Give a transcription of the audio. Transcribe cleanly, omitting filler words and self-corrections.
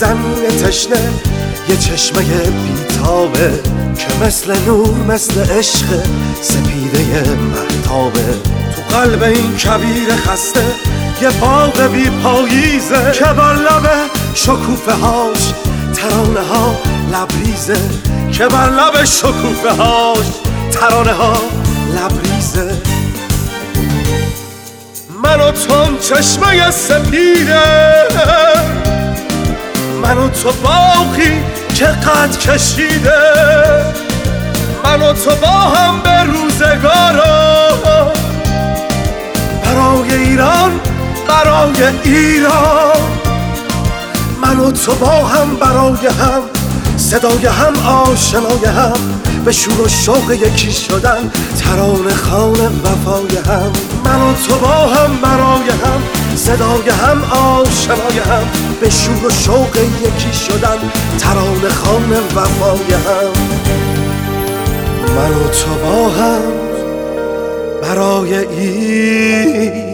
زمین تشنه یه چشمه بیتابه که مثل نور مثل عشق سپیده مهتابه. تو قلب این کبیر خسته یه باغ بی پاییزه که بر لب شکوفه هاش ترانه ها لبریزه، که بر لب شکوفه هاش ترانه ها لبریزه. من و تو چشمه سپیده، من و تو باغی که قد کشیده، من و تو با هم به روزگارا برای ایران برای ایران. من و تو با هم برای هم، صدای هم آشنای هم، به شور و شوق یکی شدن ترانه خوان وفای هم. من و تو با هم برای هم، صدای هم آشنای هم، به شور و شوق یکی شدن ترانه خوان وفای هم. من و تو با هم برای این